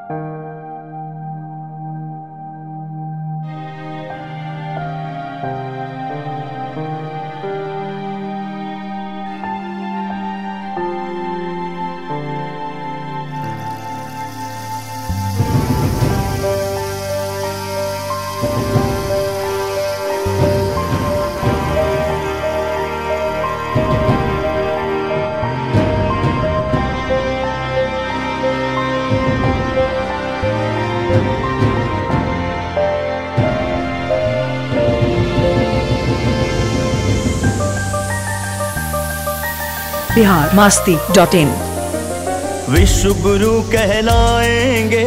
biharmasti.in। विश्व गुरु कहलाएंगे,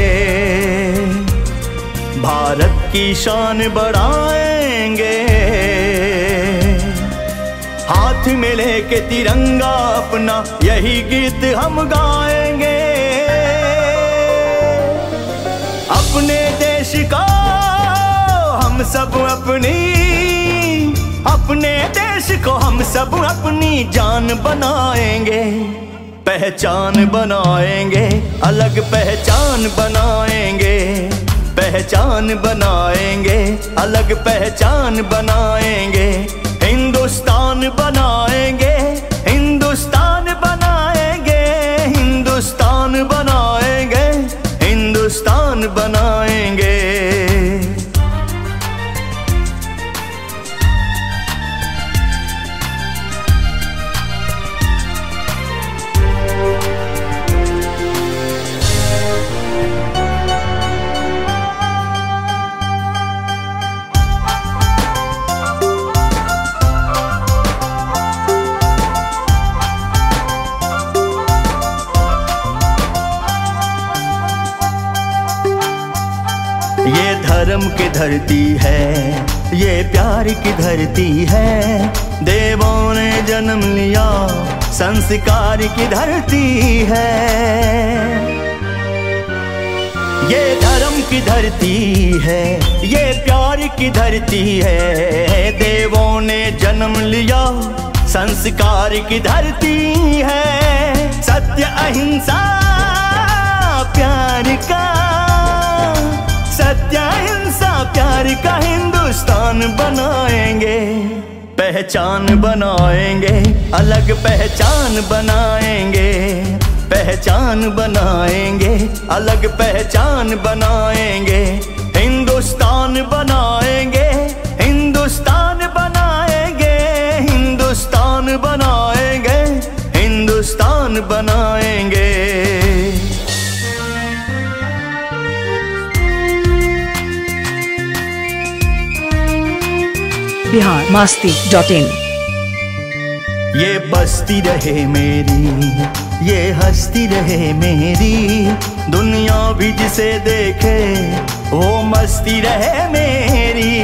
भारत की शान बढ़ाएंगे, हाथ में लेके तिरंगा अपना यही गीत हम गाएंगे। अपने देश का हम सब अपने देश को हम सब अपनी जान बनाएंगे, पहचान बनाएंगे, अलग पहचान बनाएंगे, पहचान बनाएंगे, अलग पहचान बनाएंगे, हिंदुस्तान बनाएंगे, हिंदुस्तान बनाएंगे, हिंदुस्तान बनाएंगे, हिंदुस्तान बनाएंगे। ये धर्म की धरती है, ये प्यार की धरती है, देवों ने जन्म लिया संस्कार की धरती है। ये धर्म की धरती है, ये प्यार की धरती है, देवों ने जन्म लिया संस्कार की धरती है। सत्य अहिंसा प्यार का, सत्य अहिंसा प्यार का हिंदुस्तान बनाएंगे, पहचान बनाएंगे, अलग पहचान बनाएंगे, पहचान बनाएंगे, अलग पहचान बनाएंगे, हिंदुस्तान बनाएंगे, हिंदुस्तान बनाएंगे, हिंदुस्तान बनाएंगे, हिंदुस्तान बनाएंगे। biharmasti.in। ये बस्ती रहे मेरी, ये हस्ती रहे मेरी, दुनिया भी जिसे देखे वो मस्ती रहे मेरी।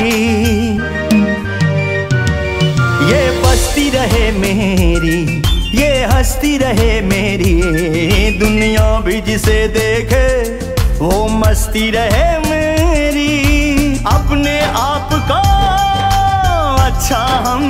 ये बस्ती रहे मेरी, ये हस्ती रहे मेरी, दुनिया भी जिसे देखे वो मस्ती रहे मेरी। अपने आप को अच्छा हम,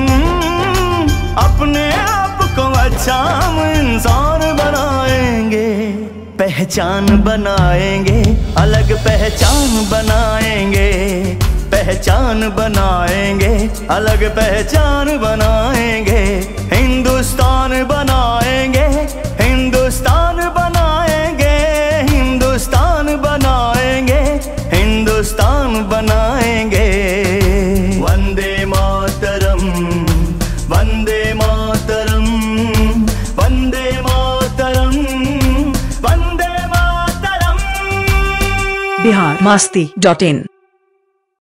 अपने आप को अच्छा हम इंसान बनाएंगे, पहचान बनाएंगे, अलग पहचान बनाएंगे, पहचान बनाएंगे, अलग पहचान बनाएंगे, हिंदुस्तान बनाएंगे, हिंदुस्तान बनाएंगे, हिंदुस्तान बनाएंगे, हिंदुस्तान बनाएंगे। वंदे मातरम, वंदे मातरम, वंदे मातरम, वंदे मातरम। biharmasti.in।